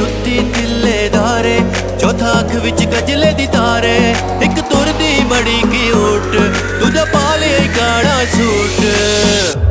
जुत्ती तिल्लेदारे चौथा अख विच गजले दी तारे इक तुरदी बड़ी क्यूट दूजा पाले काला सूट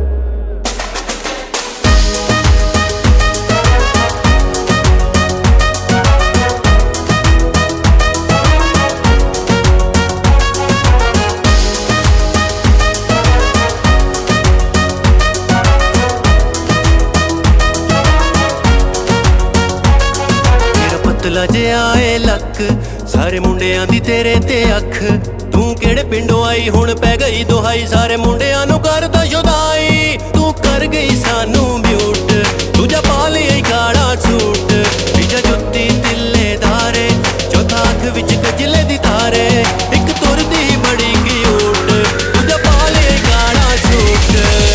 पतला जिहा ए लक सारे मुंडियां दी तेरे ते अख तू केड़े पिंडों आई हुण पै गई दुहाई सारे मुंडियां नूं करदा जुदाई तू कर गई सानू म्यूट दूजा पा लिया काला सूट तीजा जुत्ती तिल्लेदारे चौथा अख विच गजले दी तारे इक तुरदी बड़ी क्यूट दूजा पा लिया काला सूट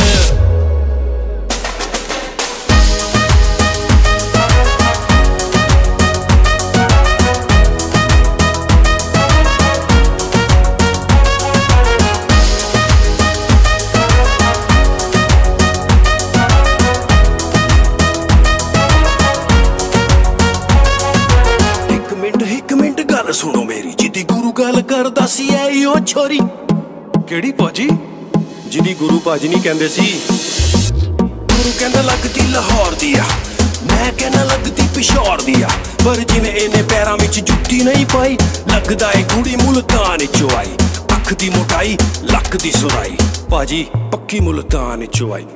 गल सुनो मेरी जिदी गुरु गल करदा सी ऐ ओ छोरी केड़ी पाजी जिदी गुरु पाजी नहीं कहंदे सी गुरु कहंदा लगदी लाहौर दी आ मैं कहना लगदी पिशौर दी आ पर जिने इने पैरां विच जुत्ती नहीं पाई लगदा ए कुड़ी मुल्तान चों आई अख दी मोटाई लक दी सुराई पाजी पक्की मुल्तान चों आई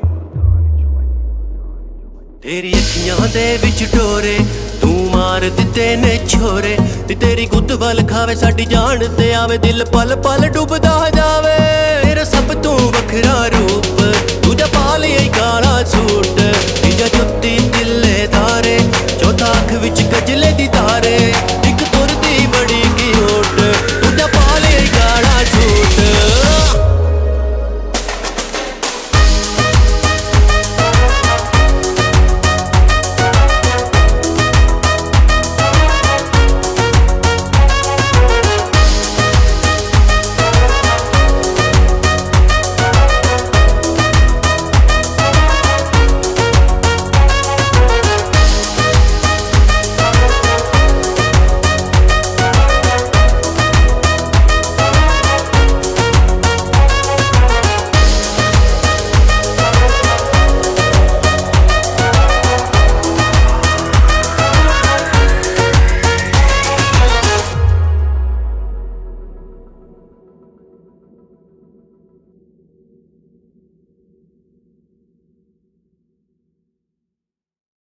तेरी अखियां दे विच डोरे तू मार दिते ने छोरे तेरी गुद्द वल खावे साडी जान ते आवे दिल पल पल डुबदा जावे तेरा सब तू वखरा रूप दूजा पा लिया काला सूट